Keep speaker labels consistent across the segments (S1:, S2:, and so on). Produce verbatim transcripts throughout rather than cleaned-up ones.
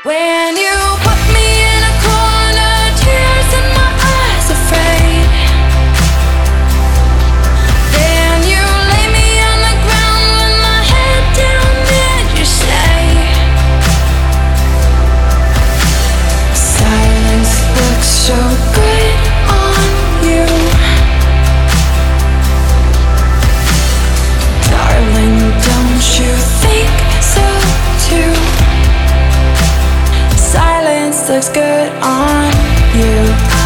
S1: When you put me in a corner, tears in my eyes, afraid. Then you lay me on the ground with my head down, and you say, silence looks so good on you, darling, don't you think so too? Silence looks good on you.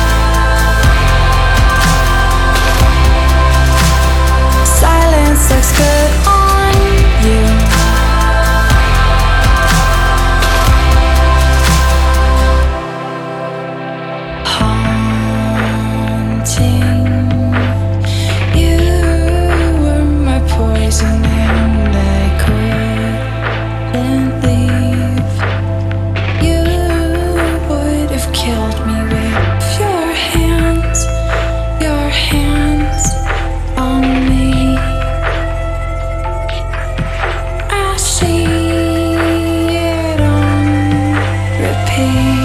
S1: Silence looks good on you. Haunting, you were my poison and I couldn't leave. You would have killed me with your hands, your hands on me. I see it on repeat.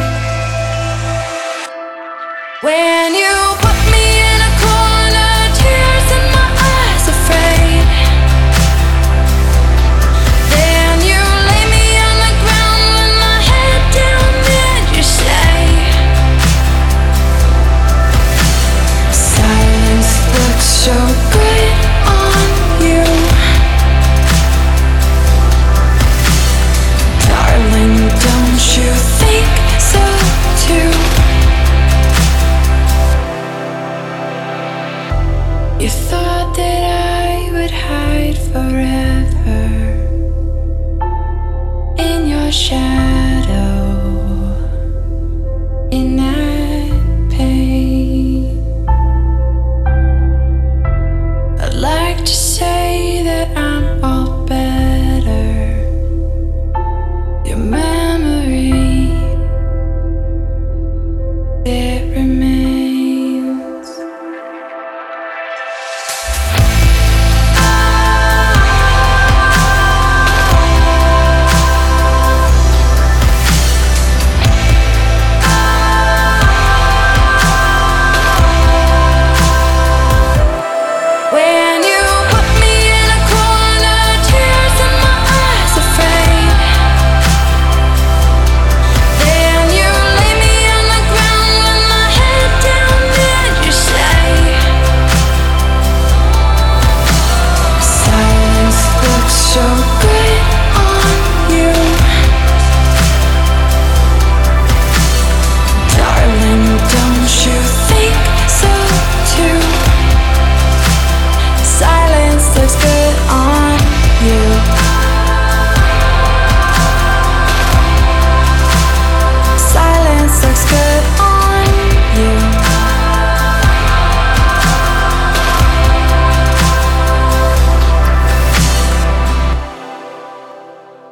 S1: When you put me in a corner, tears in my eyes, afraid. Then you lay me on the ground with my head down, and you say, silence looks so good on you, darling, don't you think so too? You thought that I would hide forever in your shadow.